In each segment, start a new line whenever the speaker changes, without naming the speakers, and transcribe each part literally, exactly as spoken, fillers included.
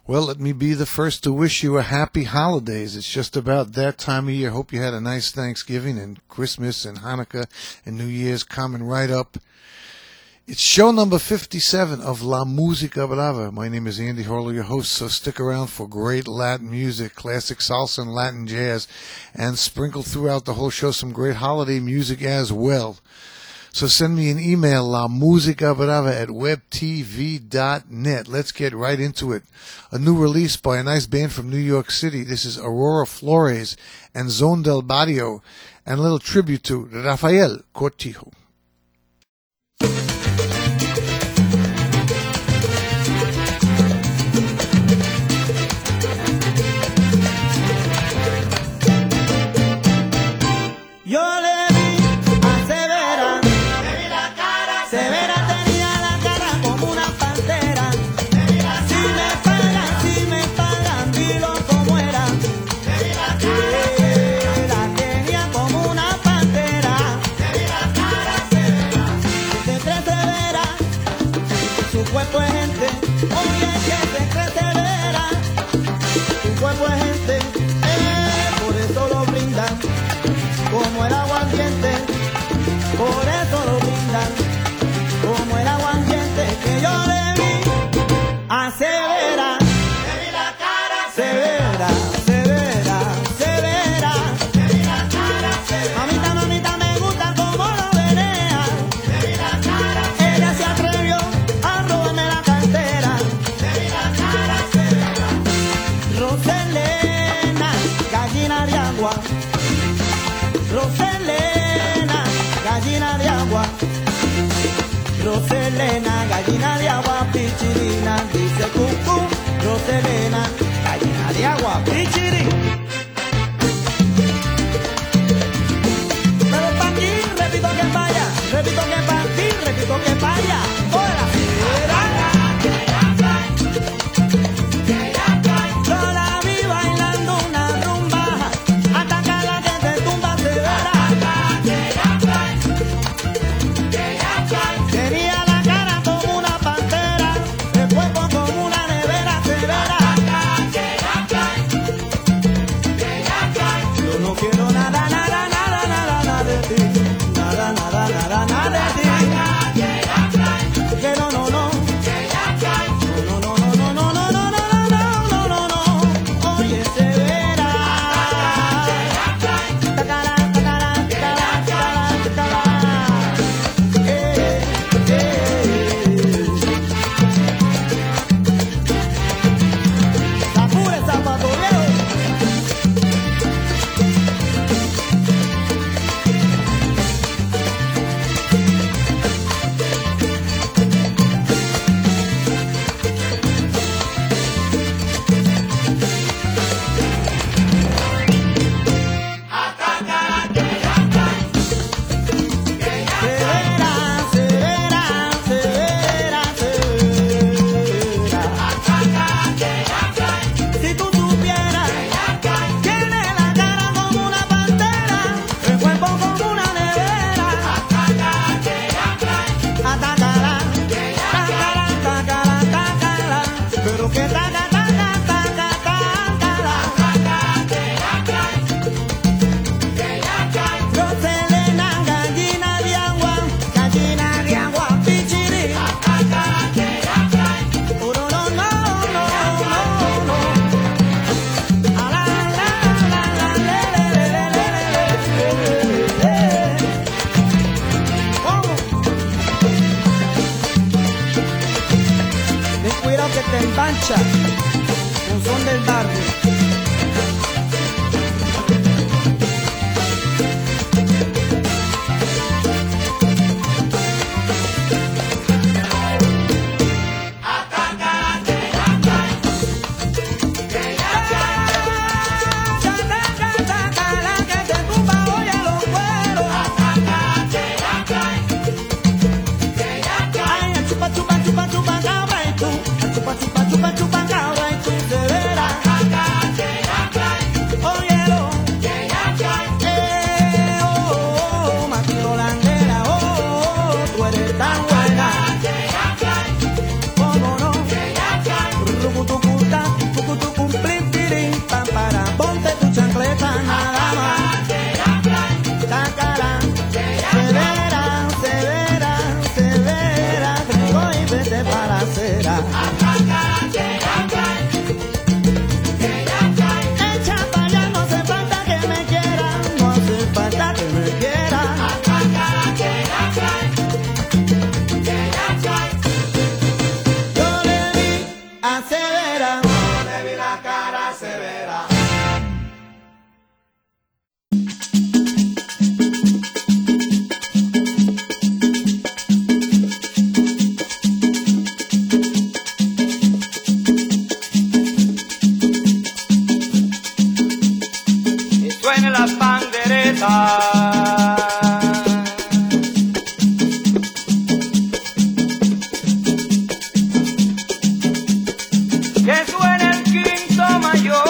Well, let me be the first to wish you a happy holidays. It's just about that time of year. Hope you had a nice Thanksgiving and Christmas and Hanukkah and New Year's coming right up. It's show number fifty-seven of La Musica Brava. My name is Andy Harlow, your host, so stick around for great Latin music, classic salsa and Latin jazz, and sprinkle throughout the whole show some great holiday music as well. So send me an email, lamusicabrava at web t v dot net. Let's get right into it. A new release by a nice band from New York City. This is Aurora Flores and Zone del Barrio, and a little tribute to Rafael Cortijo.
Yo le vi a Severa, le vi la cara, Severa tenía la cara como una pantera. Si me pagan, si me pagan, dilo como era. Le vi la cara, la tenía como una pantera. Le vi la cara, Severa, se cree Severa, su cuerpo es gente. Oye, que se cree Severa, su cuerpo es gente. Eh, por eso lo brindan como el agua ardiente, por eso lo brindan, como el agua ardiente que yo le vi a Severa, le vi la cara, Severa, Severa, Severa, le vi la cara, Severa. Mamita, mamita, me gusta como lo venea, le vi la cara, ella se atrevió a robarme la cartera, le vi la cara, Severa. Roselena, gallina de agua, Roselena, gallina de agua, Roselena, gallina de agua, pichirina, dice cucú, Roselena, gallina de agua, pichirín. Pero pa' aquí, repito que vaya, repito que pa' aquí, repito que vaya, hola, Severa. Yo la vi bailando una rumba, atacala que te tumba Severa. Tenía la cara como una pantera, el cuerpo como una nevera Severa. Yo no quiero nada, nada, nada, nada, nada de ti, nada, nada, nada, nada de ti. Que no, no, no. No, no, no, no, no, no, no, no, no, no, no, no. Oye, Severa. Tacala, tacala, tacala, tacala, tacala. Eh, eh. Apure, zapato viejo. Severa, Severa, Severa, Severa. Si tú supieras, tiene la cara como una pantera, el cuerpo como una nevera. Atácala, tácala, tácala, tácala, pero que taca, taca, taca, tácala. Roselena, gallina de agua, gallina de agua, pichirí. Oh, no, no, no, no, no, no. A la, la, la, la, le, le, le, le, le, le, le. ¿Cómo? Ten cuidado que te engancha, un son del barrio. Tácala que te tumba, oye los cueros. Ay, chupa, chupa, chupa, chupa, cabra y tú. Chupa, chupa, chupa, chupa, cabra. cantar. Que suene el quinto mayor.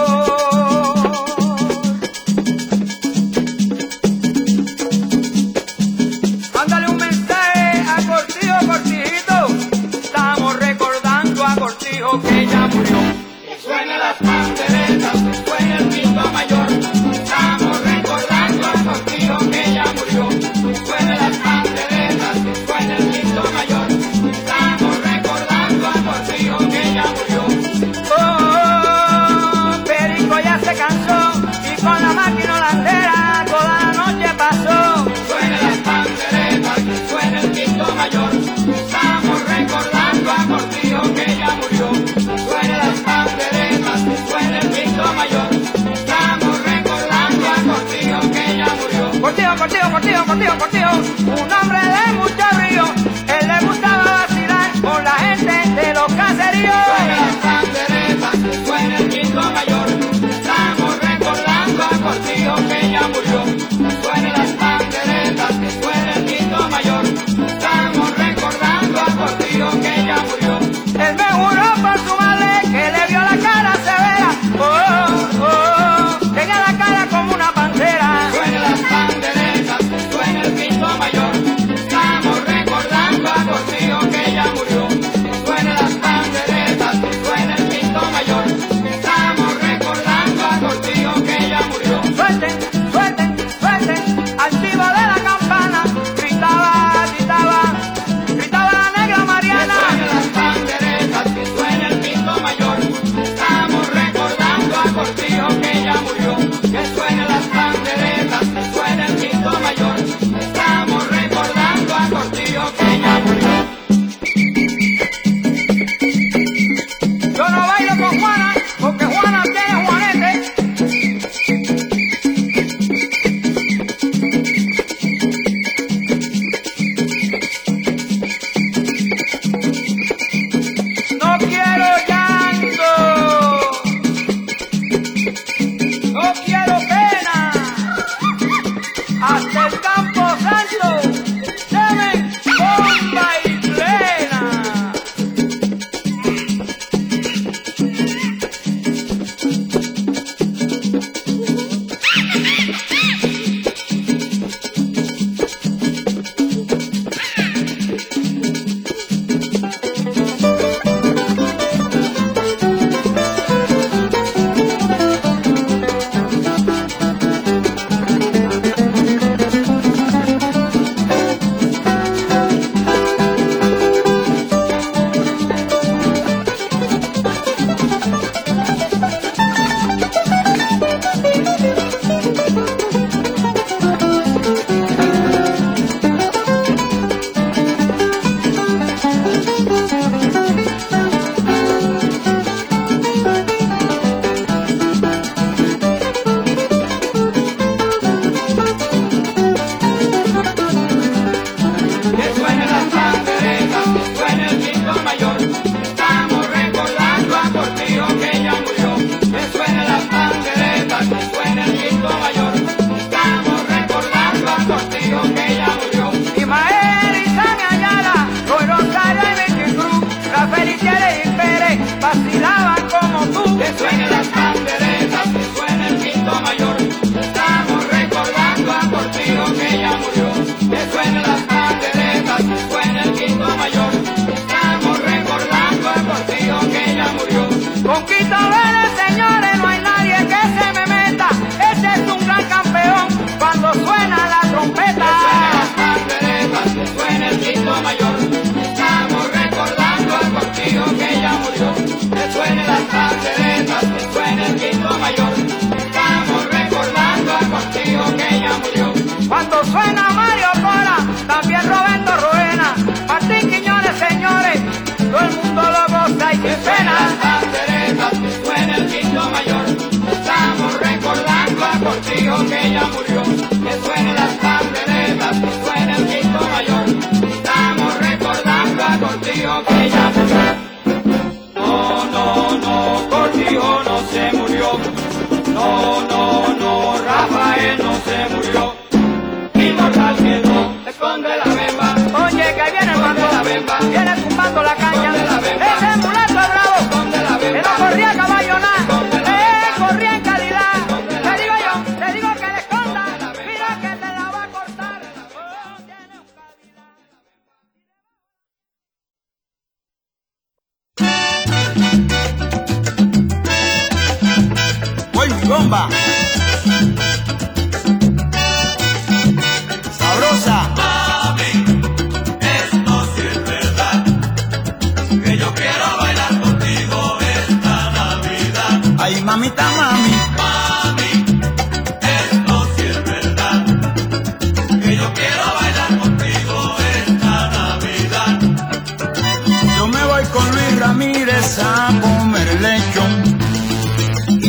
Mándale un mensaje a Cortijo, Cortijito. Estamos recordando a Cortijo que ya murió.
Que suenen las panderetas, que suene el quinto mayor. Estamos recordando a Cortijo que ya murió. Que suenen las panderetas, que suene el quinto mayor. Estamos recordando a Cortijo que ya murió.
Oh, Perico ya se cansó y con la máquina holandera toda la noche pasó.
Que suenen las panderetas, que suene el quinto mayor. Estamos recordando a Cortijo que ya murió. Que suenen las panderetas, que suene el quinto mayor. Estamos recordando a Cortijo que ya murió.
Cortijo, Cortijo, Cortijo, Cortijo, Cortijo, un hombre de mucho brío. Él le gustaba vacilar con la gente de los caseríos.
Suene las panderetas, que suene el quinto mayor. Estamos recordando a Cortijo que ya murió. Que suene las panderetas, que suene el quinto mayor. Estamos recordando a Cortijo que ya murió.
Él me juró por su madre que le vio la cara severa. Oh, oh, oh, tenía la cara como una pantera.
Suene las panderetas, que suene el quinto mayor.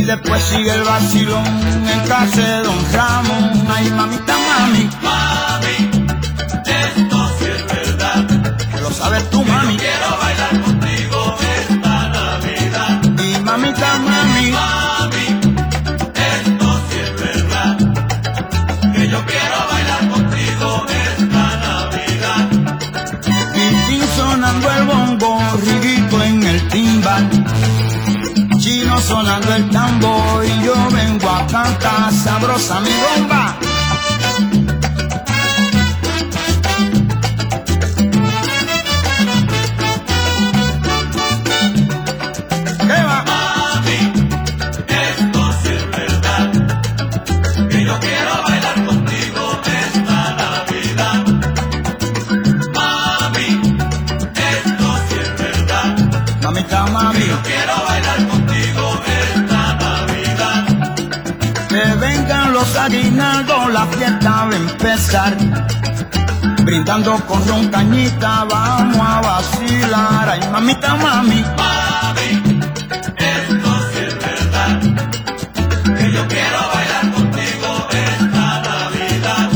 después sigue el vacilón en casa de Don Ramón. Ay, mamita, mami,
Mami, esto sí es verdad.
que lo sabes tú, mami.
Quiero bailar contigo esta Navidad.
Y mamita, mami,
Mami, esto sí es verdad. Que yo quiero bailar contigo esta Navidad.
Pitín sonando el bongo, Riguito en el timbal, Chino sonando el tambor, y yo vengo a cantar sabrosa mi bomba. ¿Qué va?
Mami, esto sí es verdad. Que yo quiero bailar contigo esta Navidad. Mami, esto sí es verdad.
Mamita, mami,
Quiero bailar contigo esta Navidad.
que vengan los aguinaldos, la fiesta va a empezar. Brindando con ron cañita, vamos a vacilar. Ay, mamita, mami,
Mami, esto sí es verdad. Que yo quiero bailar contigo esta Navidad.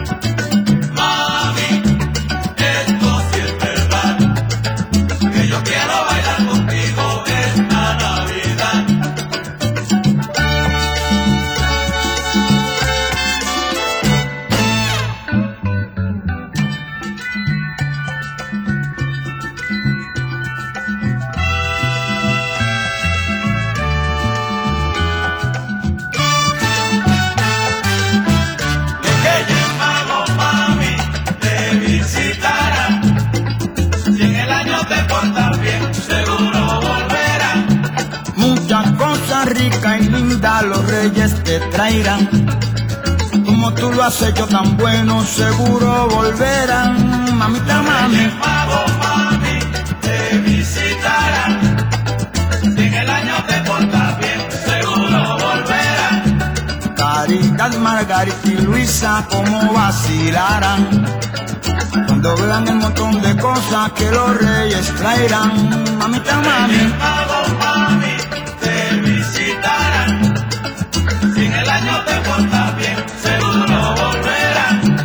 Mami, esto sí es verdad. Que yo quiero bailar contigo esta Navidad. Reyes Magos, mami, te visitarán. Si en el año te portas bien, seguro volverán.
muchas cosas ricas y lindas los reyes te traerán. Como tú lo has hecho tan bueno, seguro volverán. Mamita, mami,
Reyes Magos, mami, te visitarán. Si en el año te portas bien, seguro volverán.
Caridad, Margarita y Luisa, como vacilarán cuando vean el montón de cosas que los reyes traerán. Mamita, mami,
Reyes Magos, mami, te visitarán. Si en el año te portas bien, seguro volverán.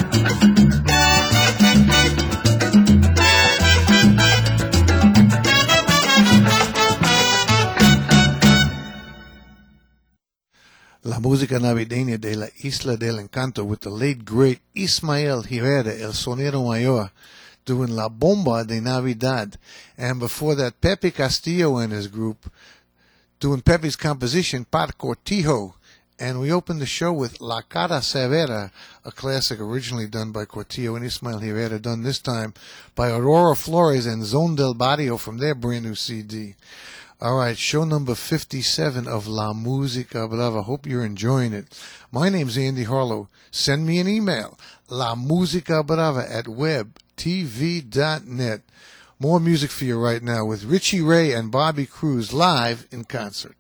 La música navideña de la Isla del Encanto with the late great Ismael Rivera, El Sonero Mayor, doing La Bomba de Navidad. And before that, Pepe Castillo and his group doing Pepe's composition, Par Cortijo. And we opened the show with La Cara Severa, a classic originally done by Cortillo and Ismael Rivera, done this time by Aurora Flores and Zone del Barrio from their brand new C D. All right, show number fifty-seven of La Música Brava. Hope you're enjoying it. My name's Andy Harlow. Send me an email, lamusicabrava at web t v dot net. More music for you right now with Richie Ray and Bobby Cruz live in concert.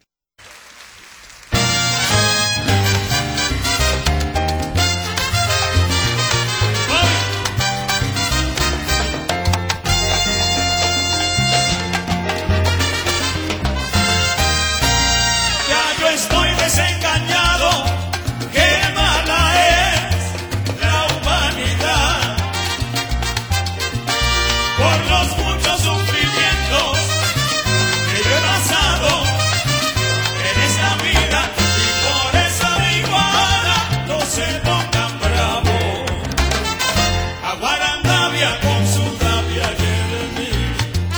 Ya yo estoy desengañado, qué mala es la humanidad. Por los muchos sufrimientos que yo he pasado en esta vida, y por eso digo ahora, no se pongan bravos. Aguarandavia con su rabia lleve mí,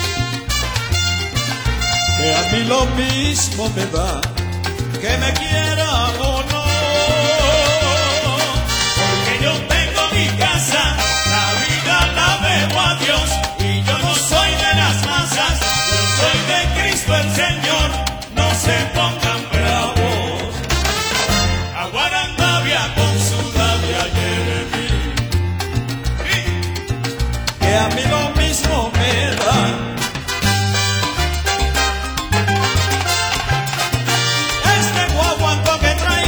que a mí lo mismo me da, que me quiera o no, porque yo tengo mi casa, la vida la debo a Dios, y yo no soy de las masas, yo soy de Cristo el Señor, no se pongan bravos. Aguarandavia con su rabia lleve mí, que a mí lo mismo me da. Este guaguanco que trae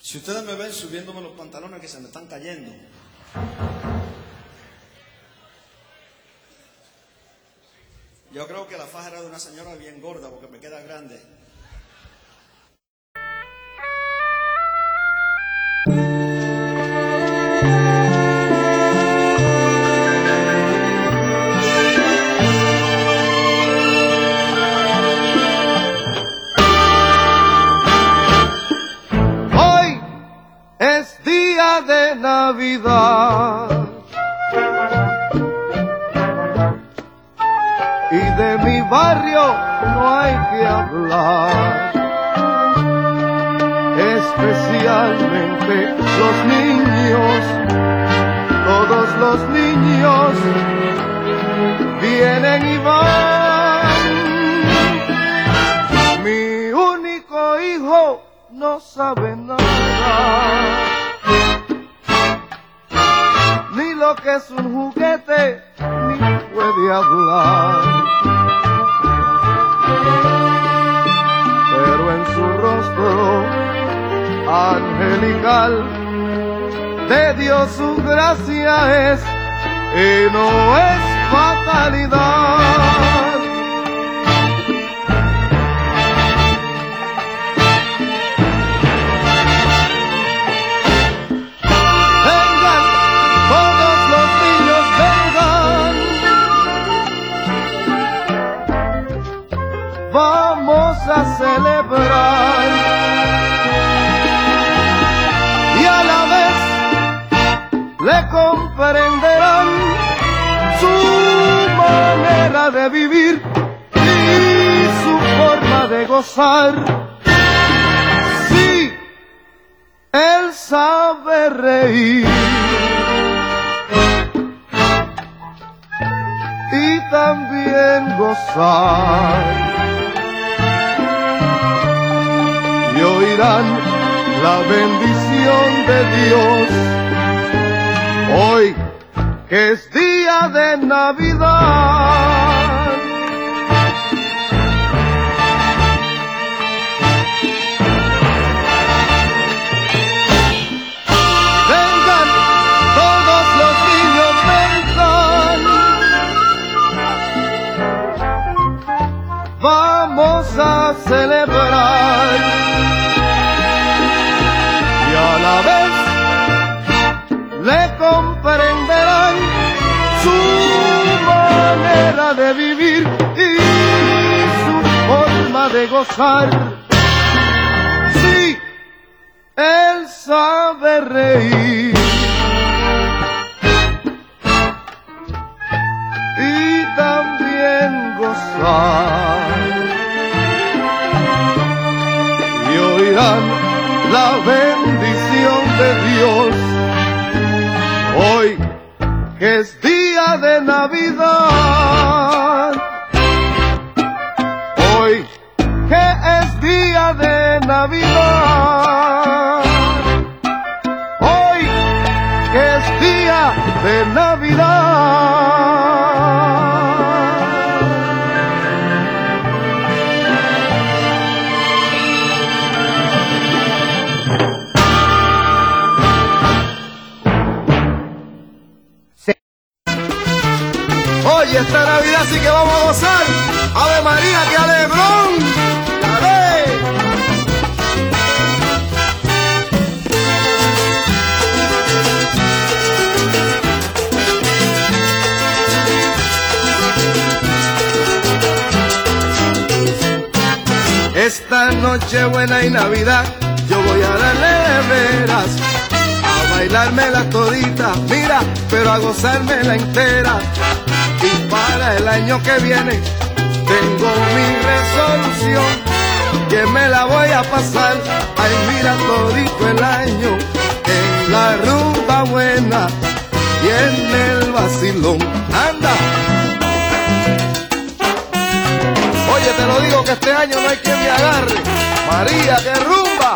Si ustedes me ven subiéndome los pantalones que se me están cayendo, yo creo que la faja era de una señora bien gorda porque me queda grande.
Hoy es día de Navidad y de mi barrio no hay que hablar, especialmente los niños, todos los niños vienen y van. Mi único hijo no sabe nada, ni lo que es un juguete, ni puede hablar. Pero en su rostro angelical de Dios su gracia es, y no es fatalidad. Vengan, todos los niños vengan, vamos a celebrar y a la vez le comprenderán su manera de vivir y su forma de gozar. Sí, él sabe reír y también gozar. Y oirán la bendición de Dios hoy, que es día de Navidad. Vengan, todos los niños vengan, vamos a celebrar y a la vez le comprenderán su manera de vivir y su forma de gozar. Sí, él sabe reír y también gozar. Y oirán la bendición de Dios hoy, que es día de Navidad. Hoy, que es día de Navidad. Hoy, que es día de Navidad. Hoy esta Navidad sí que vamos a gozar. Ave María, que alegrón. ¡Dale! Esta noche buena y Navidad yo voy a darle de veras, a bailármela todita, mira, pero a gozármela entera. Y para el año que viene tengo mi resolución, que me la voy a pasar, ay mira, todito el año en la rumba buena y en el vacilón. ¡Anda! Oye, te lo digo que este año no hay quien me agarre. María, que rumba.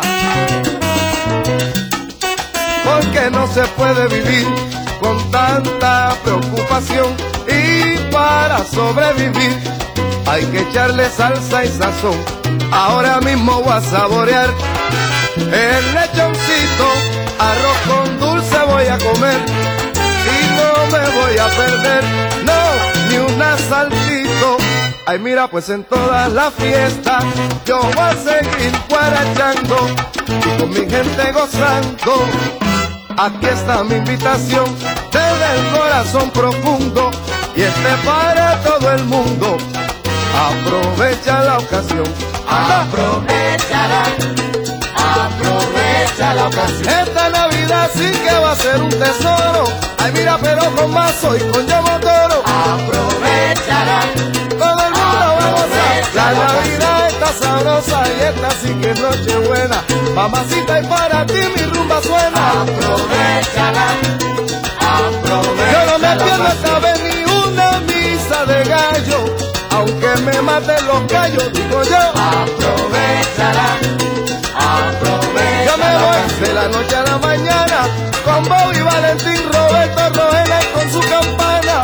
Porque no se puede vivir con tanta preocupación, y para sobrevivir hay que echarle salsa y sazón. Ahora mismo voy a saborear el lechoncito, arroz con dulce voy a comer y no me voy a perder, no, ni un asaltito. Ay, mira, pues en todas las fiestas yo voy a seguir guarachando y con mi gente gozando. Aquí está mi invitación desde el corazón profundo y este para todo el mundo. Aprovecha la ocasión.
Aprovechala, aprovecha la ocasión.
Esta Navidad sí que va a ser un tesoro. Ay, mira, pero con mazo y con Yamotoro.
Aprovechala,
todo el mundo va a gozar. La Navidad está sabrosa y esta sí que es noche buena. Mamacita, y para ti mi rumba suena.
aprovechala, aprovecha.
Yo no me
la
pierdo esta
ocasión.
vez ni una misa de gallo, aunque me maten los gallos, digo yo.
Aprovechala, aprovecha.
Yo me
la
voy
ocasión.
de la noche a la mañana con Bobby Valentín, Roberto Rogena con su campana.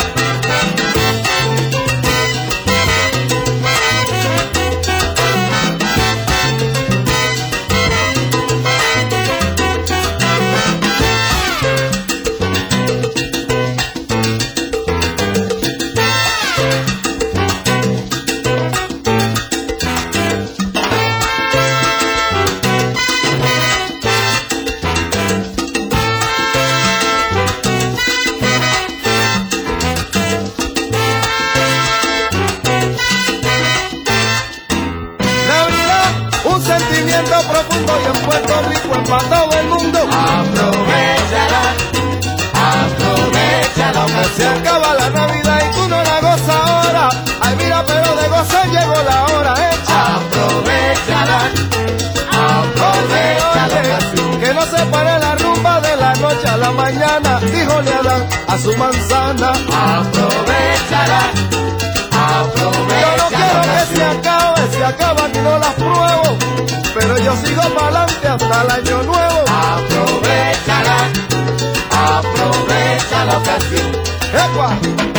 Profundo y en Puerto Rico es para todo el mundo.
Aprovechala, aprovecha la
Se
ocasión.
acaba la Navidad y tú no la gozas ahora. Ay, mira, pero de gozar llegó la hora, ¿eh?
Aprovechala, aprovecha la ocasión.
Que no se pare la rumba de la noche a la mañana. Díjole Adán a su manzana.
Aprovechala, aprovecha
Yo no quiero
la
que
ocasión.
se acabe, se acaban y no las pruebo, pero yo sigo para adelante hasta el año nuevo.
Aprovechala, aprovecha la ocasión.
¡Epa!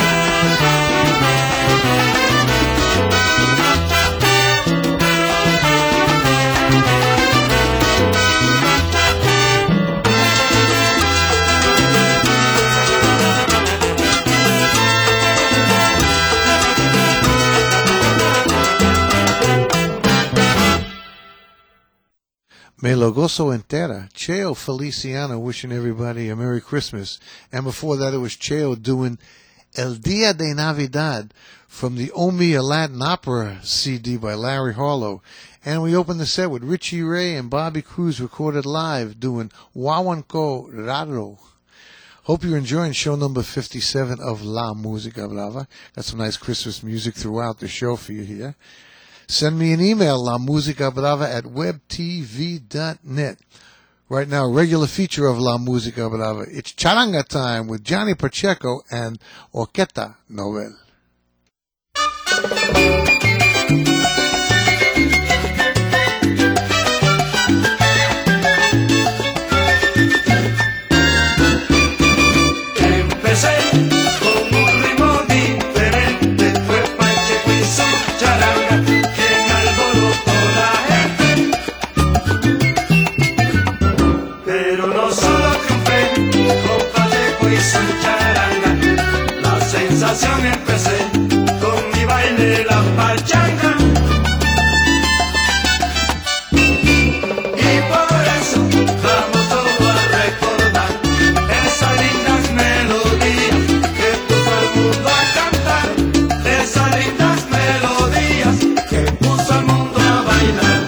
Me lo gozo entera. Cheo Feliciano wishing everybody a Merry Christmas. And before that it was Cheo doing El Dia de Navidad from the Omi, a Latin opera C D by Larry Harlow. And we opened the set with Richie Ray and Bobby Cruz recorded live doing Wawanko Raro. Hope you're enjoying show number fifty-seven of La Música Brava. Got some nice Christmas music throughout the show for you here. Send me an email, lamusicabrava at webtv dot net. Right now, a regular feature of La Música Brava. It's Charanga time with Johnny Pacheco and Orquesta Novel.
Empecé con un ritmo diferente, fue Pacheco y su charanga quien alborotó la gente. Pero no solo triunfé con Pacheco y su charanga, la sensación empecé con mi baile la pachanga. Y por eso vamos todos a recordar esas lindas melodías que puso al mundo a cantar, esas lindas melodías que puso al mundo a bailar.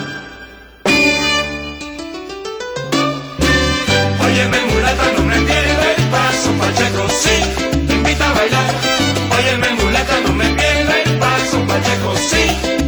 Óyeme mulata, no me pierda el paso, Pacheco sí te invita a bailar. Óyeme mulata, no me pierda el paso, Pacheco sí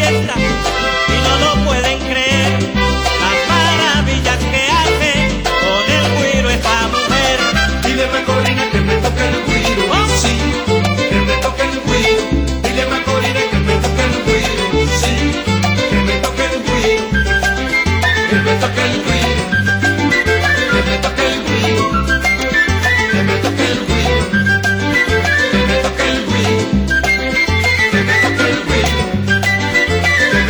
fiesta y no lo pueden creer, las maravillas que hace con el güiro esta mujer.
Dile Macorina que me toque el güiro, sí, que me toque el güiro. Dile Macorina que me toque el güiro, sí, que me toque el güiro, que me toque el güiro, que me toque el güiro, que me toque el güiro, que me toque el güiro, que me toque el güiro, que me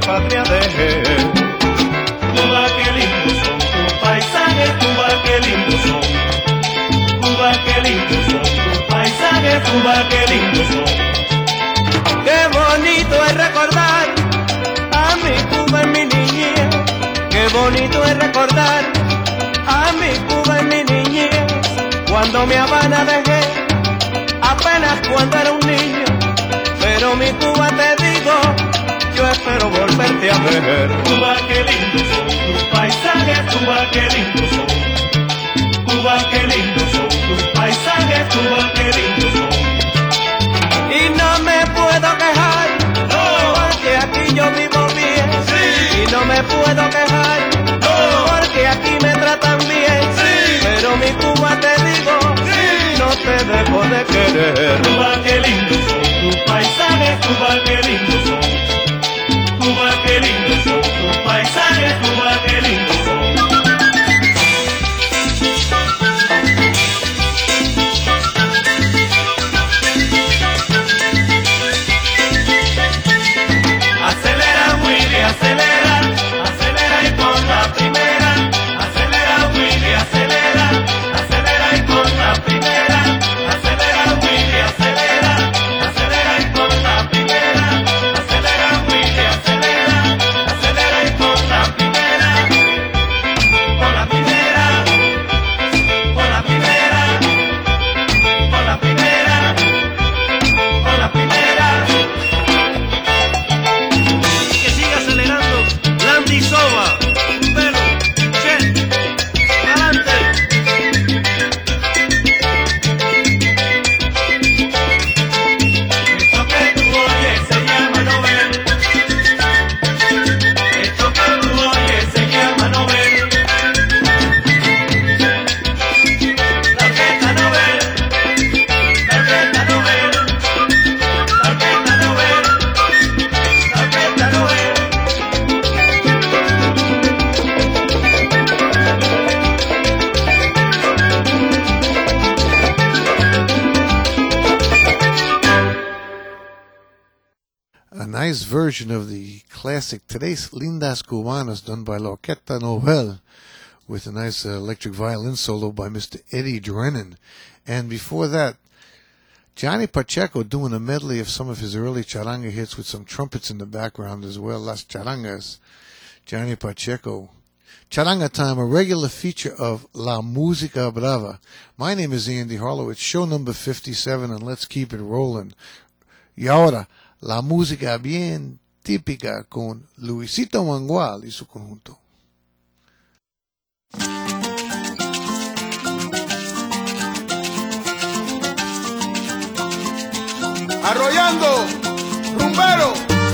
patria dejé. Cuba, qué lindos son tus paisajes, Cuba, qué lindos son. Cuba, qué lindos son tus paisajes, Cuba, qué lindos son.
Qué bonito es recordar a mi Cuba en mi niñez. Qué bonito es recordar a mi Cuba en mi niñez. Cuando mi Habana dejé, apenas cuando era un niño. Pero mi Cuba te digo, yo espero volverte a ver.
Cuba, qué lindos son tus paisajes, Cuba, qué lindos son. Cuba, qué lindos son tus paisajes, Cuba, qué lindos son.
Y no me puedo quejar,
No.
porque aquí yo vivo bien.
Sí.
Y no me puedo quejar,
No.
porque aquí me tratan bien.
Sí.
Pero mi Cuba te digo,
Sí.
no te dejo de querer.
Cuba, qué lindos son tus paisajes, Cuba, qué lindos son. Cuba, qué lindos son tus paisajes, Cuba, qué lindos son. Acelera, Willy, acelera, acelera y pon la primera. Acelera, Willy, acelera, acelera y pon la primera. Acelera, Willy, acelera, acelera y pon la primera. Acelera, Willy, acelera, acelera y pon la primera. Pon la primera, pon la primera, pon la primera, pon la primera.
Que siga acelerando, Landy Soba, pero, che, adelante.
Esto que tú oyes se llama Nobel. Esto que tú oyes se llama Nobel. La orquesta Nobel. La orquesta Nobel. La orquesta Nobel. La orquesta Nobel.
A nice version of the classic Tres Lindas Cubanas done by La Orquesta Nobel with a nice uh, electric violin solo by Mister Eddie Drennan. And before that, Johnny Pacheco doing a medley of some of his early charanga hits with some trumpets in the background as well, Las Charangas. Johnny Pacheco. Charanga Time, a regular feature of La Música Brava. My name is Andy Harlow. It's show number fifty-seven, and let's keep it rolling. Y ahora, la música bien típica con Luisito Mangual y su conjunto.
Arrollando, rumbero.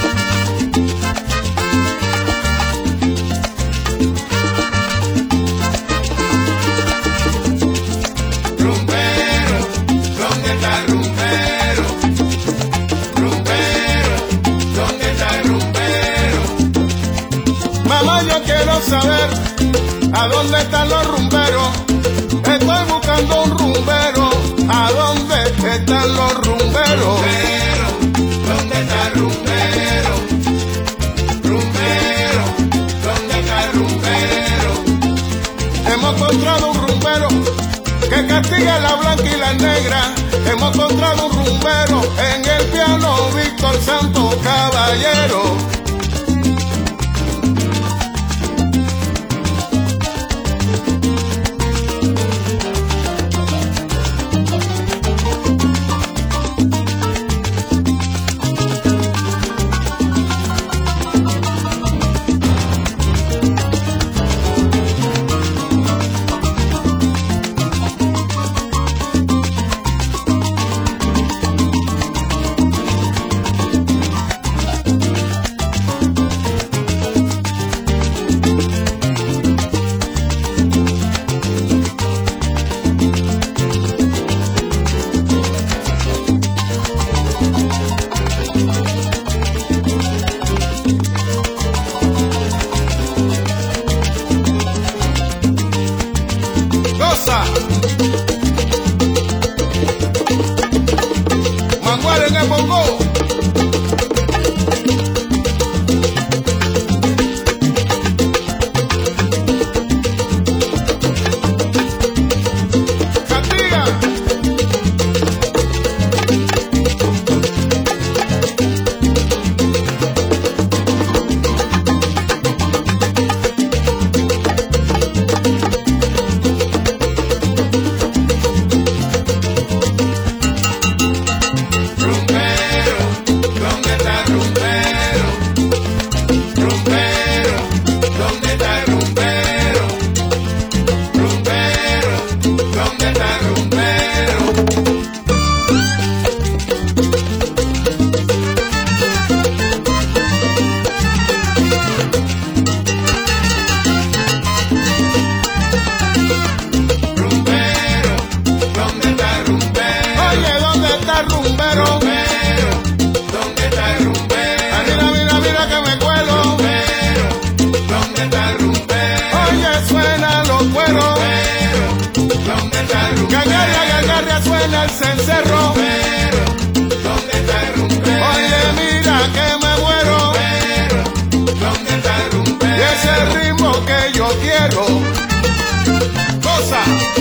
Rumbero, ¿dónde está el rumbero? Rumbero, ¿dónde está el rumbero?
Mamá, yo quiero saber a dónde están los rumberos. Estoy buscando un rumbero. ¿A dónde están los rumberos?
Rumbero, ¿dónde está el rumbero? Rumbero, ¿dónde está el rumbero?
Hemos encontrado un rumbero que castiga a la blanca y la negra. Hemos encontrado un rumbero en el piano Víctor Santo Caballero. Oye, suena los cueros,
¿dónde está el rumbero?
Gagarra, gagarra, suena el cencerro.
¿Dónde está el rumbero?
Oye, mira que me muero,
¿Dónde está el
y
rumbero?
ese ritmo que yo quiero. Cosa.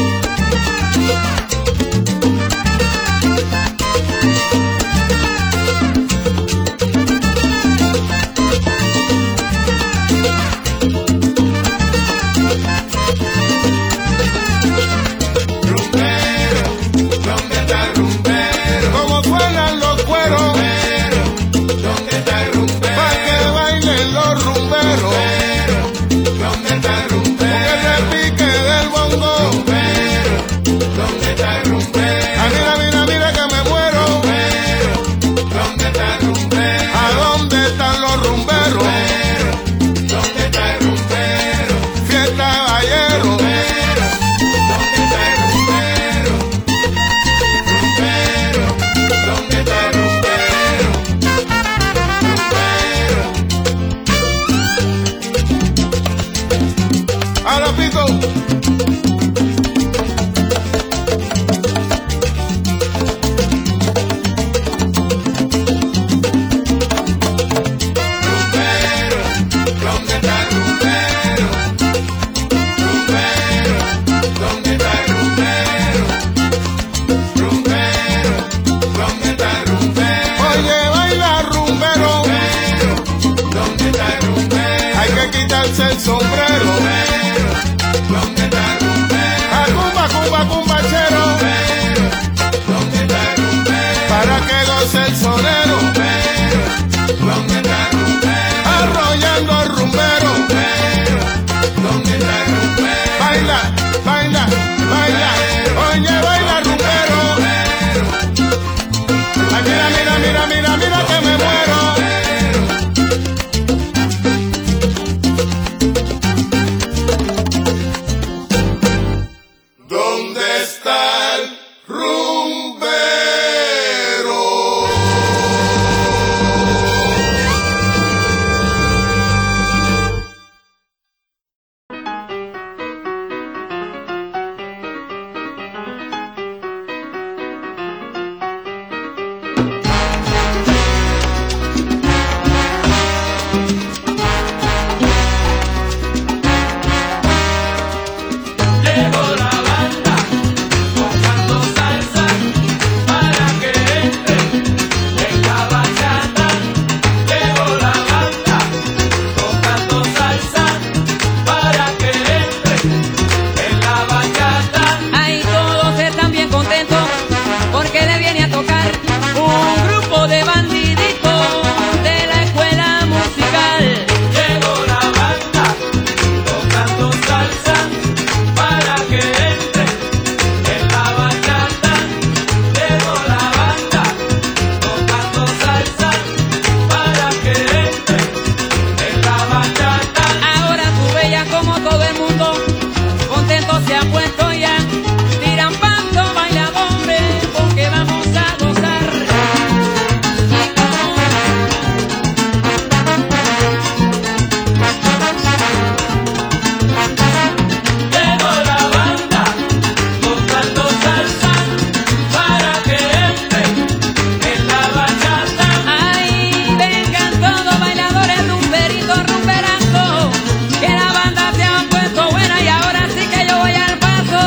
Rumbero, ¿dónde está el rumbero?
Como suenan los cueros,
¿Dónde está el rumbero?
pa' que bailen los rumberos.
¿Dónde está el
Con
rumbero?
el repique del bongo.
¿Dónde está el rumbero?
Ah, mira, mira, mira que me muero.
¿Dónde está el rumbero?
¿A dónde están los rumberos?
¿Dónde está el rumbero?
Fiesta Ballero.
¿Dónde está el rumbero? Rumbero, ¿dónde está el rumbero? Rumbero.
Ahora pico.
Rumbero, ¿dónde está el rumbero? Rumbero, ¿dónde está el rumbero? Rumbero, ¿dónde está el rumbero?
Oye, baila rumbero.
¿Dónde está el rumbero?
Hay que quitarse el sombrero.
¿Dónde está el rumbero?
A cumba, cumba, cumbachero.
¿Dónde está el rumbero?
Para que goce el sonero.
¿Dónde está el rumbero?
Arrollando el rumbero.
¿Dónde está el rumbero?
Baila, baila, baila. Oye, baila rumbero. Ay, mira, mira, mira, mira, mira que me muero. ¿Dónde está el rumbero?
Llegó la banda tocando salsa para que entre en la bachata. Llegó la banda tocando salsa para que entre en la bachata.
Ahí todos están bien contentos porque le viene a tocar un grupo de bandiditos de la escuela musical.
Llegó la banda tocando salsa para que entre en la bachata. Llegó la banda tocando salsa para que entre en la bachata.
Ahora tú ves ya como todo el mundo contento se ha puesto ya. Tiran paso bailadores porque vamos a gozar. Y como
Llegó la banda tocando salsa para que entre en la bachata.
ahí vengan todos bailadores rumberitos rumberando, que la banda se ha puesto buena y ahora sí que yo voy al paso.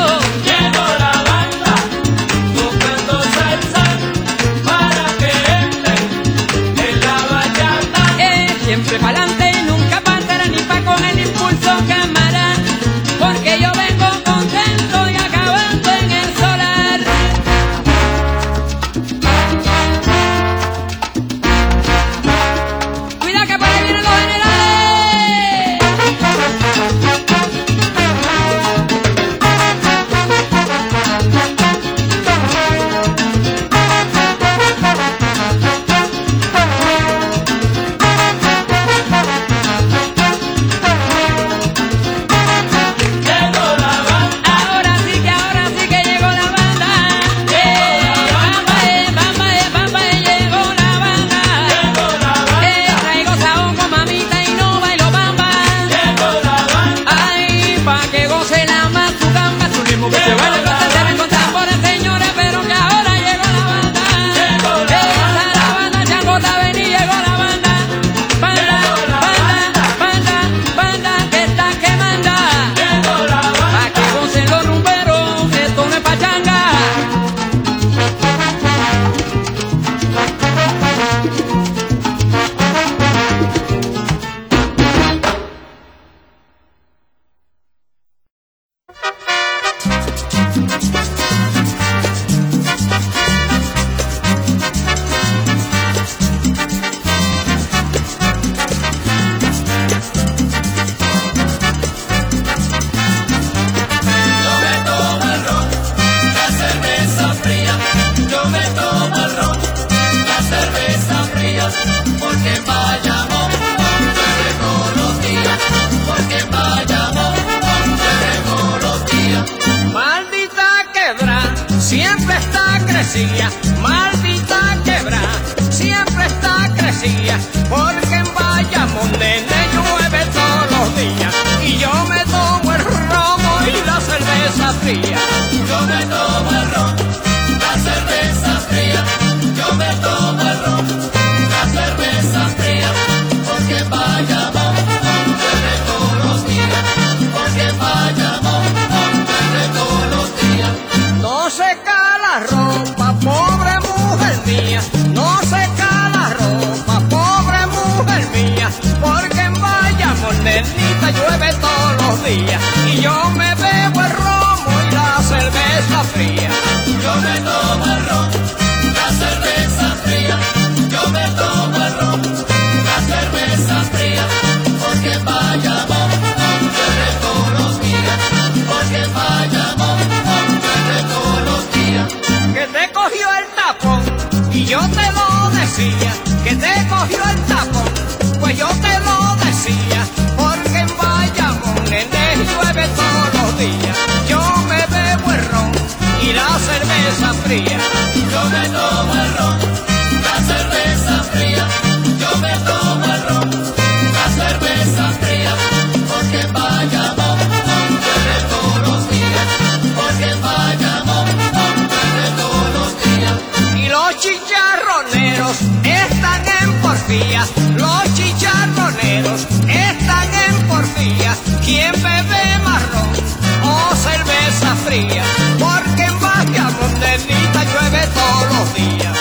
decía, maldita quebrada, siempre está crecida, porque en Bayamón, nene, llueve todos los días, y yo me tomo el romo y la cerveza fría.
Yo me tomo el ron, la cerveza fría. Yo me tomo el ron, la cerveza fría. Porque en Bayamón llueve todos los días. Porque en Bayamón llueve todos los días.
No seca la ropa, pobre mujer mía, no seca la ropa, pobre mujer mía, porque en Bayamón, nenita, llueve todos los días, y yo me bebo el romo y la cerveza fría.
Yo me tomo el ron, la cerveza fría. Yo me tomo el ron, la cerveza fría. Porque en Bayamón llueve todos los días. Porque en Bayamón llueve todos los días.
Que te cogió el tapón y yo te lo decía, que te cogió el tapón, pues yo te lo decía, porque en Bayamón, nene, llueve todos los días, yo me bebo el ron y la cerveza fría.
Yo me tomo el ron, la cerveza fría. Yo me tomo el ron, la cerveza fría. Porque en Bayamón llueve todos los días. Porque en Bayamón llueve todos los días.
Y los chicharroneros están en porfía, los chicharroneros están en porfía. ¿Quién bebe marrón o cerveza fría? Porque en Bayamón, nenita, llueve todos los días.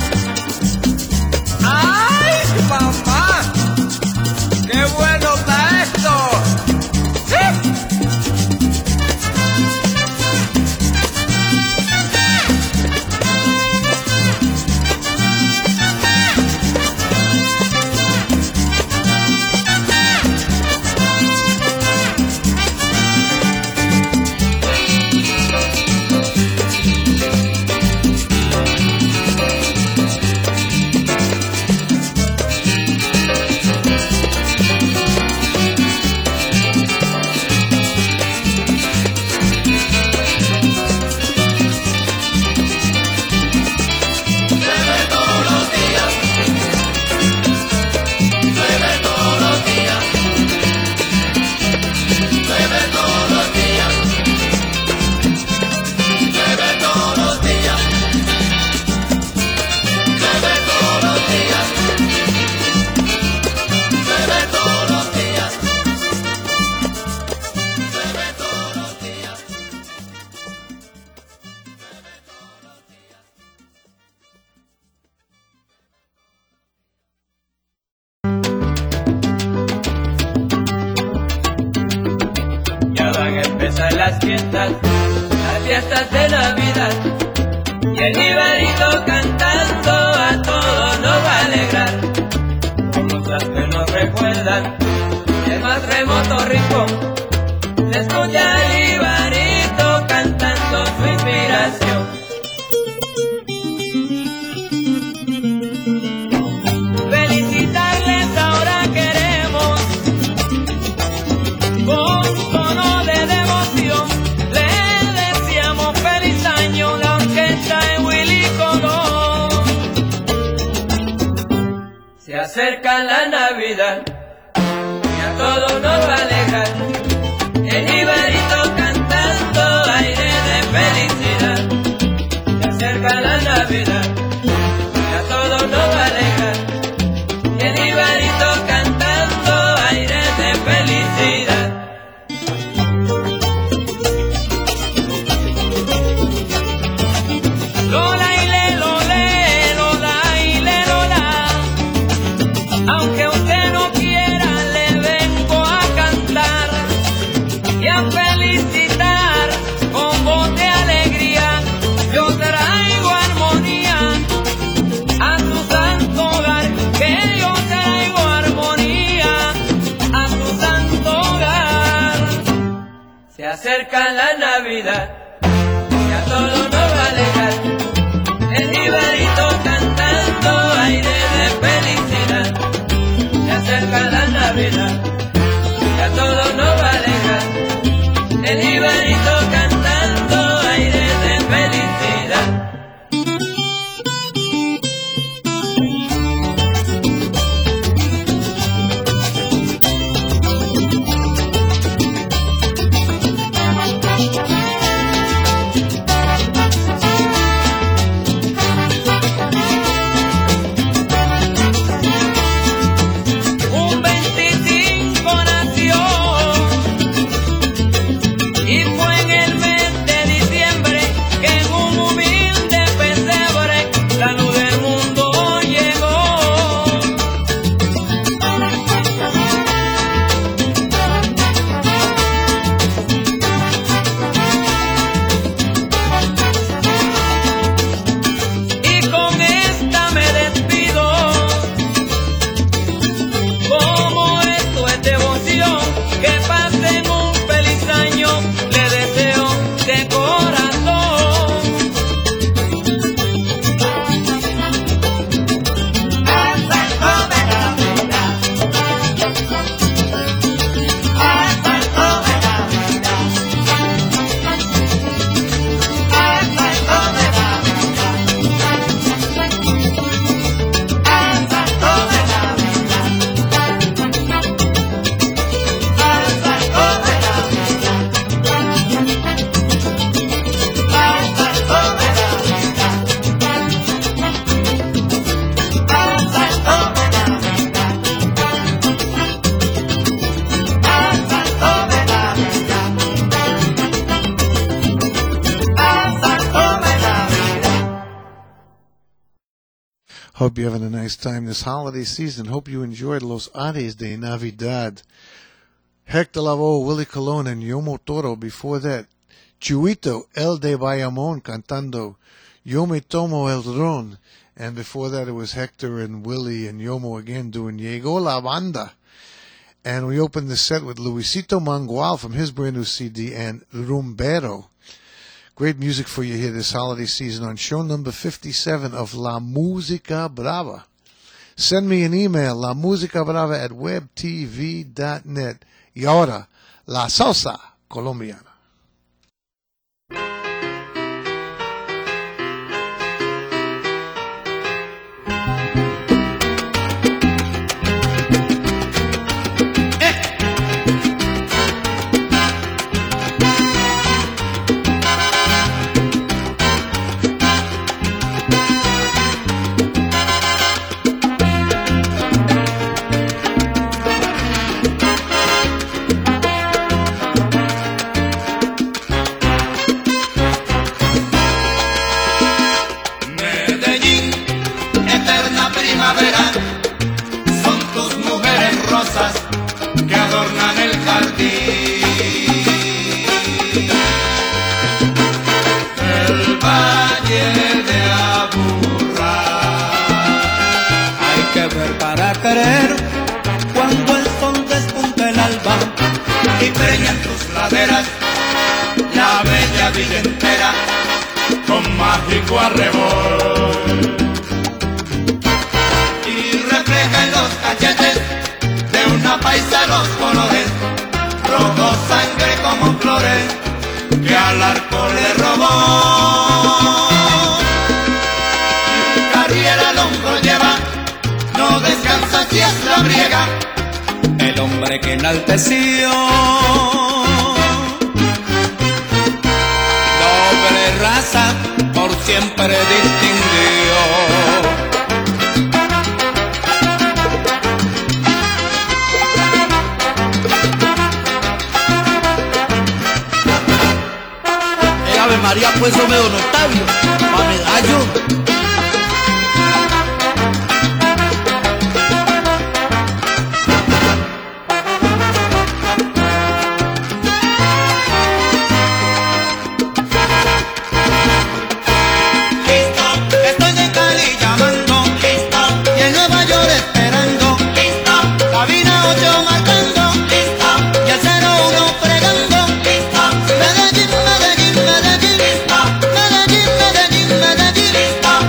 ¡Ay, mamá! ¡Qué bueno está esto! ¡Sí!
Las fiestas, las fiestas de Navidad, y el Ibarito cantando a todos nos va a alegrar, con cosas que nos recuerdan el más remoto rincón. Se escucha el Ibarito cantando su inspiración. Felicitarles ahora queremos, con tono de devoción, le deseamos feliz año la orquesta de Willy Colón. Se acerca la Navidad y a todos nos va a alegrar, el Ibarito cantando aire de felicidad. Se acerca la Navidad y a todos nos va a alegrar, el Ibarito cantando aire de felicidad. Lola y le, lole, lola y le, lola. Aunque usted no quiera, le vengo a cantar y a felicitar con voz de alegría. Yo traigo armonía a tu santo hogar, que yo traigo armonía a tu santo hogar. Se acerca la Navidad y a todos nos va a alegrar, el Ibarito cantando aire de felicidad. Se acerca la Navidad y a todos nos va a alegrar, el Ibarito cantando aire de felicidad.
Hope you're having a nice time this holiday season. Hope you enjoyed Los Ares de Navidad. Hector Lavoe, Willie Colon, and Yomo Toro. Before that, Chuito, El de Bayamon, cantando Yo me tomo el ron. And before that, it was Hector and Willie and Yomo again doing Llegó la Banda. And we opened the set with Luisito Mangual from his brand new C D and Rumbero. Great music for you here this holiday season on show number fifty-seven of La Música Brava. Send me an email, la musica brava at web t v dot net. Y ahora, la salsa colombiana.
Que adornan el jardín. El valle de Aburrá.
Hay que ver para querer cuando el sol despunte el alba
Y preña en tus laderas la bella villa entera con mágico arrebol. Y refleja en los cachetes de una paisa los colores, rojo sangre como flores que al arco le robó. Y carriera al hombro lleva, no descansa si es la briega,
el hombre que enalteció doble raza por siempre distinguió.
Ave María, pues, hombre, don Octavio, pa' medallo.
Medellín, Medellín, Medellín,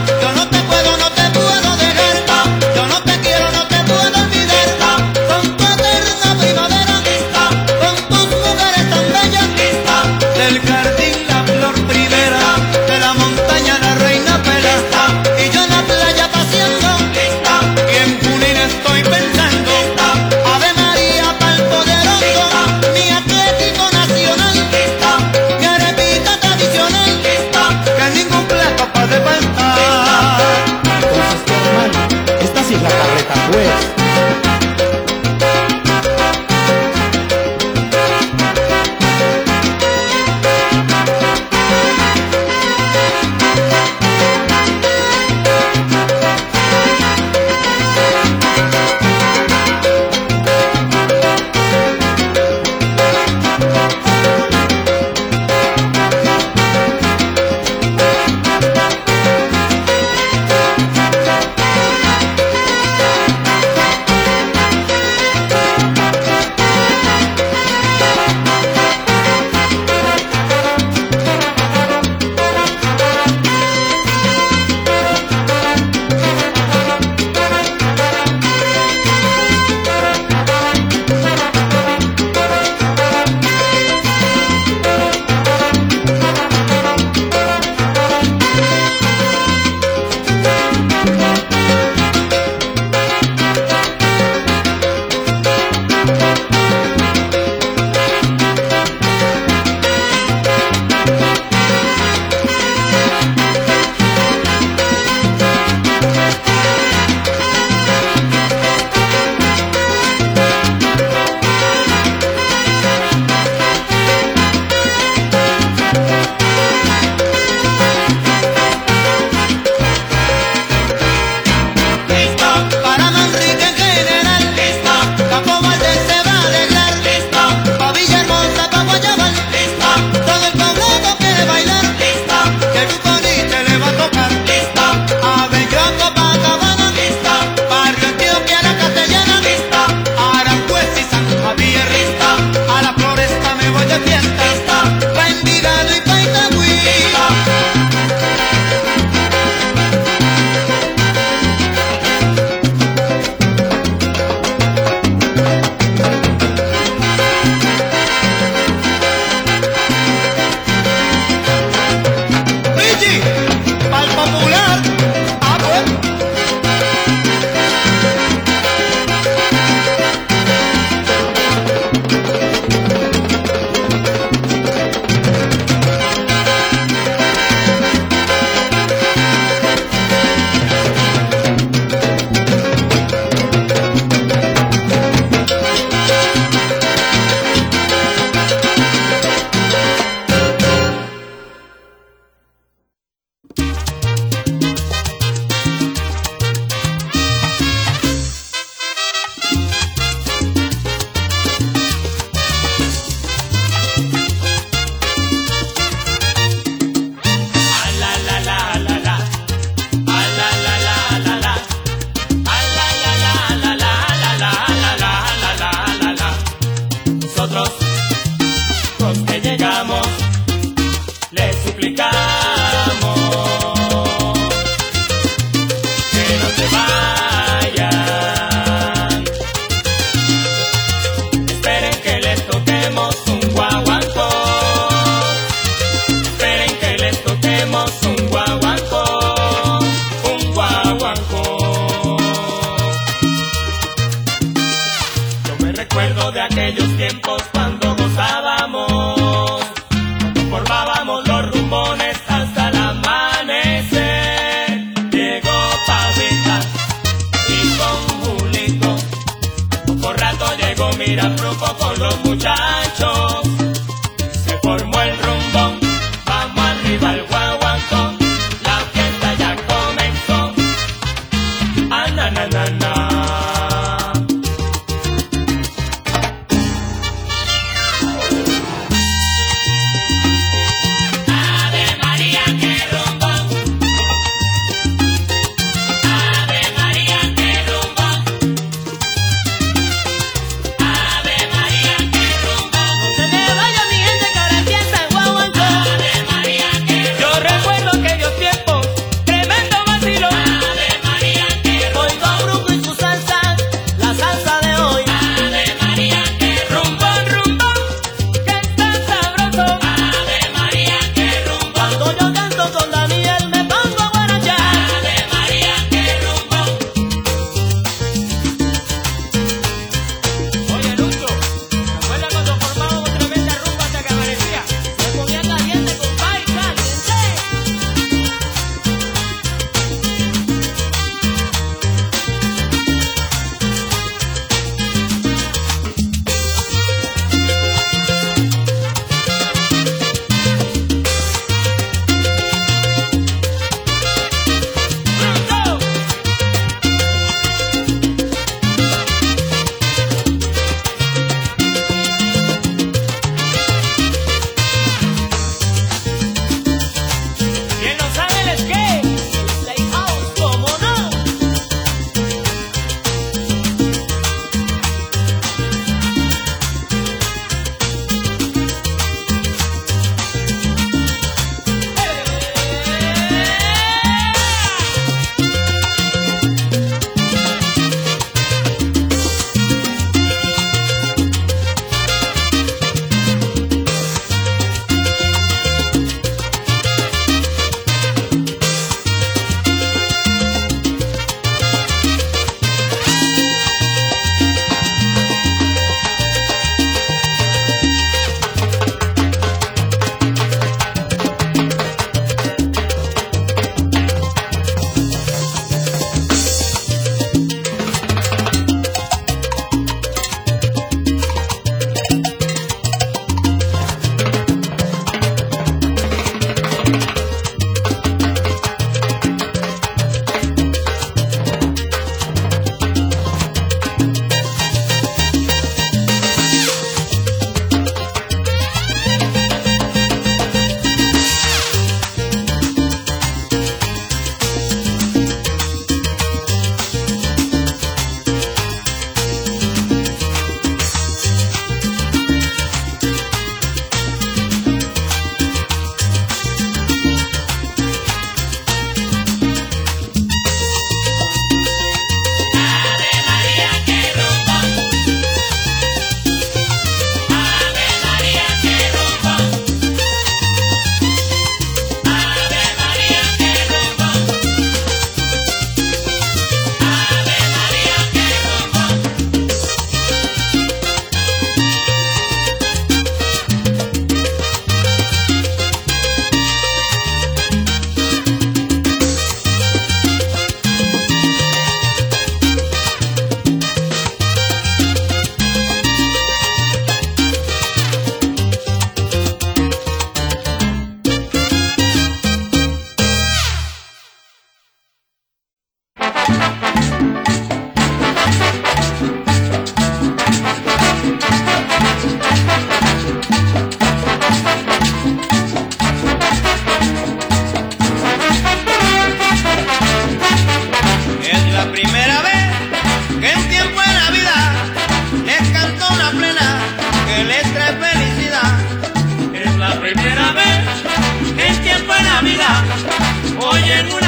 llegamos, le suplicamos que no se vayan. Esperen que les toquemos un guaguancó. Esperen que les toquemos un guaguancó, un guaguancó. Yo me recuerdo de aquellos tiempos cuando gozábamos, cuando formábamos los rumbones.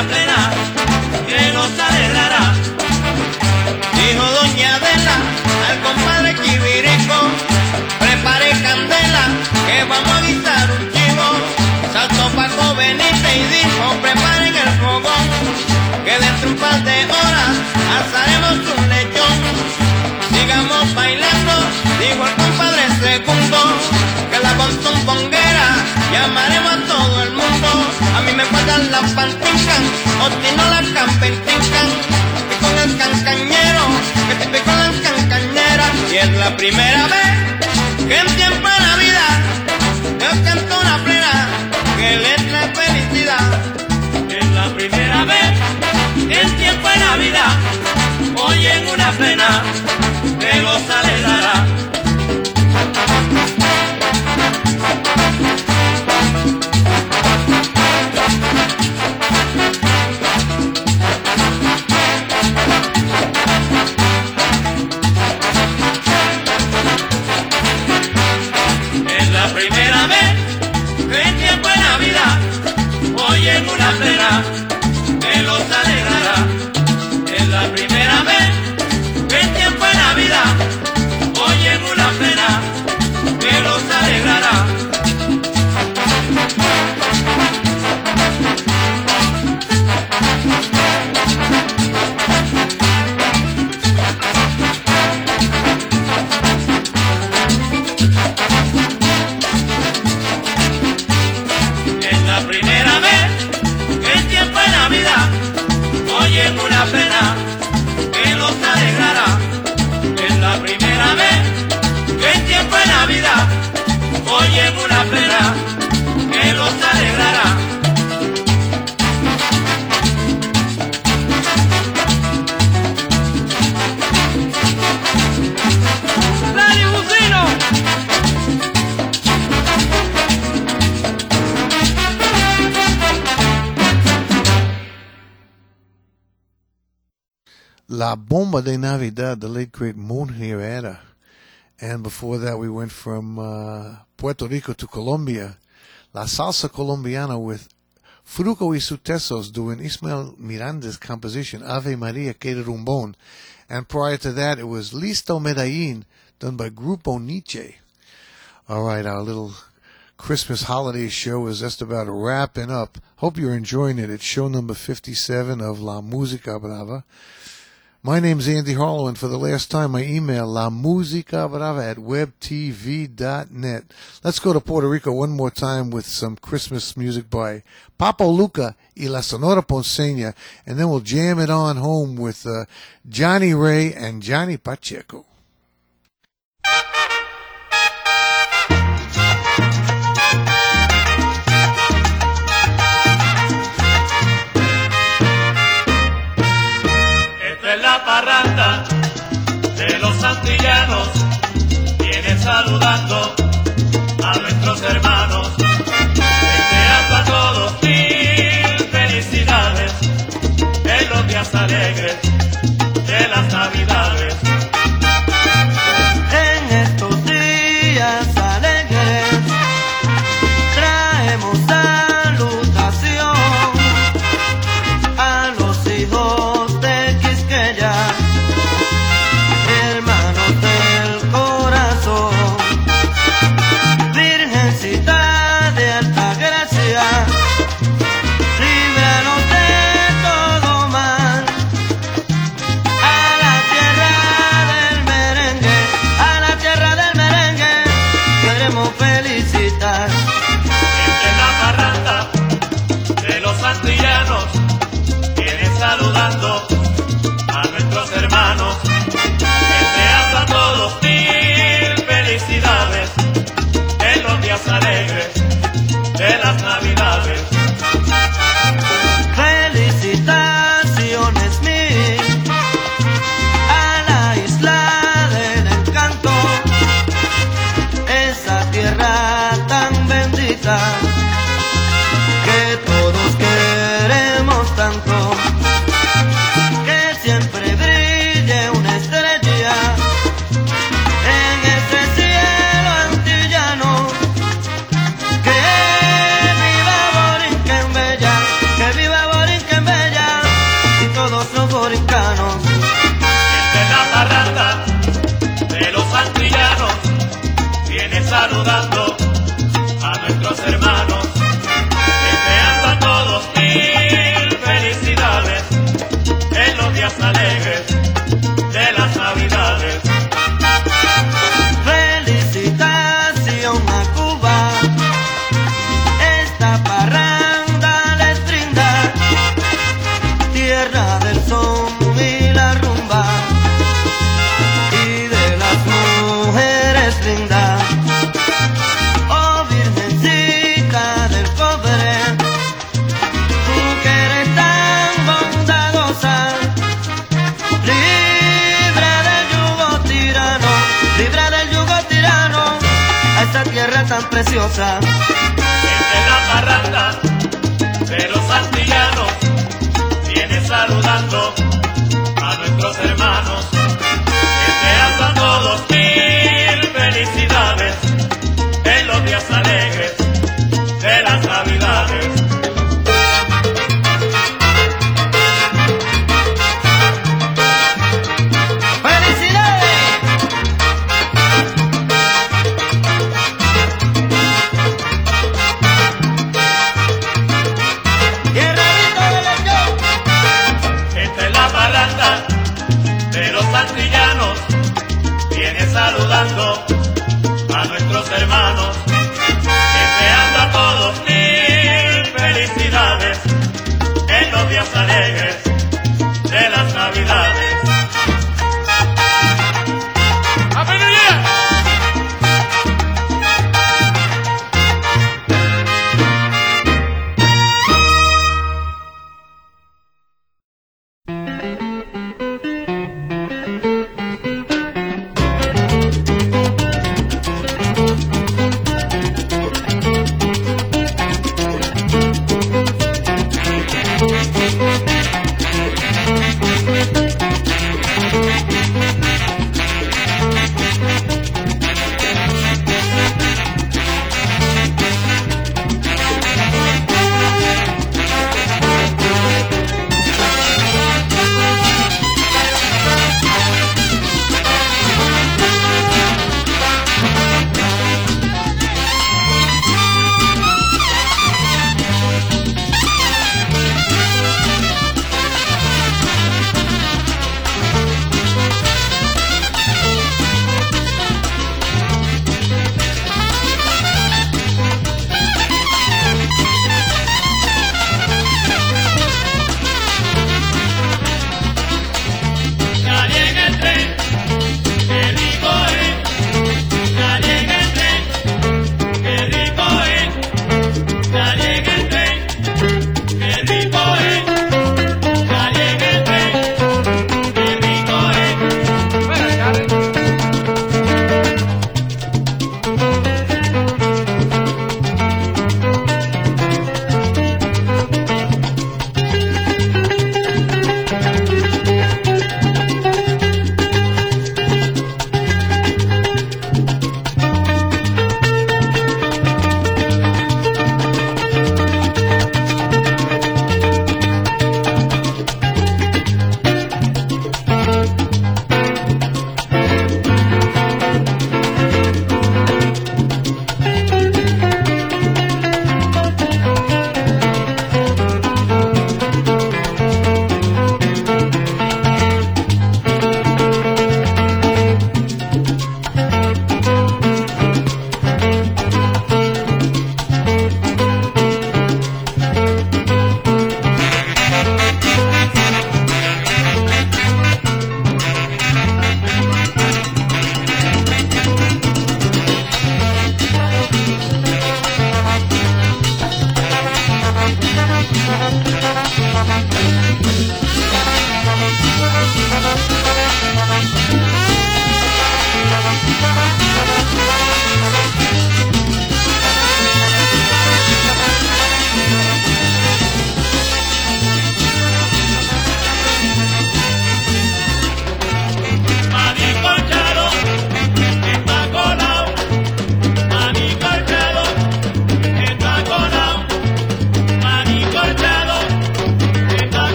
una plena que nos alegrará.
Dijo doña Adela al compadre Chivirico, prepare candela que vamos a guisar un chivo. Saltó Paco Benítez y dijo preparen el fogón, que dentro un par de horas asaremos un lechón. Sigamos bailando, dijo el compadre segundo, que la bonguera llamaremos a todo el mundo. A mí me faltan las pantincan, o si no las campentincan, y con el cancañero, que te pico las cancañeras. Y es la primera vez que en tiempo de Navidad yo canto una plena que le trae felicidad.
Es la primera vez que en tiempo de Navidad oyen una plena que los alegrará. Es la primera vez que en tiempo de Navidad oyen una plena que los alegrará. Es la primera vez que en tiempo de Navidad oyen una plena que los alegrará. Es la primera vez que en tiempo de Navidad oyen una plena que los alegrará. Es la primera vez que en tiempo de Navidad oyen una plena que los alegrará. ¡Dale, Bucino!
La Bomba de Navidad, the late great Monje Era. And before that we went from uh, Puerto Rico to Colombia. La Salsa Colombiana with Fruco y Sutesos doing Ismael Miranda's composition, Ave Maria que Rumbón. And prior to that it was Listo Medellin, done by Grupo Nietzsche. All right, our little Christmas holiday show is just about wrapping up. Hope you're enjoying it. It's show number fifty-seven of La Música Brava. My name's Andy Harlow, and for the last time, I email La Música Brava at web t v dot net. Let's go to Puerto Rico one more time with some Christmas music by Papo Luca y La Sonora Ponceña, and then we'll jam it on home with uh, Johnny Ray and Johnny Pacheco.
La parranda de los antillanos viene saludando a nuestros hermanos, deseando a todos mil felicidades en los días alegres de las Navidades.
En estos días alegres traemos salutación a los hijos de Quisqueya, hermanos del corazón, Virgencita de alta gracia, líbranos de todo mal. A la tierra del merengue, a la tierra del merengue, queremos felicitar.
En la parranda de los antillanos viene saludando a nuestros hermanos, deseando a todos mil felicidades en los días alegres de las Navidades.
Felicitaciones mil a la isla del encanto, esa tierra tan bendita que todos queremos tanto, que siempre brille una estrella en ese cielo antillano. Que viva Borinquen Bella, que viva Borinquen Bella.
nuestros hermanos, deseando a todos mil felicidades en los días alegres de las Navidades.
Felicitación a Cuba, esta parranda les brinda, tierra del son y la rumba, y de las mujeres lindas. Oh Virgencita del Cobre, tú que eres tan bondadosa, libre del yugo tirano, libre del yugo tirano, a esta tierra tan preciosa.
Entre la parranda de los antillanos viene saludando a nuestros hermanos, deseando a todos mil felicidades en los días alegres de las Navidades. Entre la parranda de los antillanos viene saludando a nuestros hermanos, deseando a todos mil felicidades en los días alegres de las Navidades. ¡Happy New Year!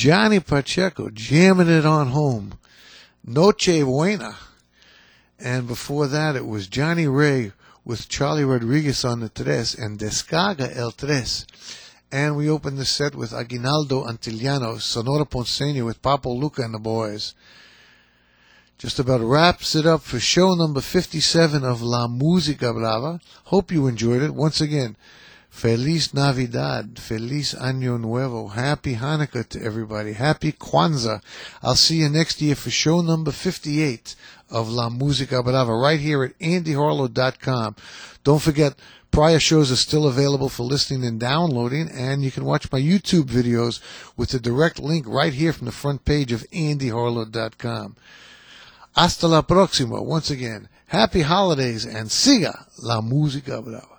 Johnny Pacheco jamming it on home. Noche Buena. And before that, it was Johnny Ray with Charlie Rodriguez on the Tres and Descarga El Tres. And we opened the set with Aguinaldo Antillano, Sonora Ponceña with Papo Luca and the boys. Just about wraps it up for show number fifty-seven of La Música Brava. Hope you enjoyed it. Once again, Feliz Navidad, Feliz Año Nuevo, Happy Hanukkah to everybody, Happy Kwanzaa. I'll see you next year for show number fifty-eight of La Música Brava right here at andy harlow dot com. Don't forget, prior shows are still available for listening and downloading, and you can watch my YouTube videos with the direct link right here from the front page of andy harlow dot com. Hasta la próxima. Once again, happy holidays and siga La Música Brava.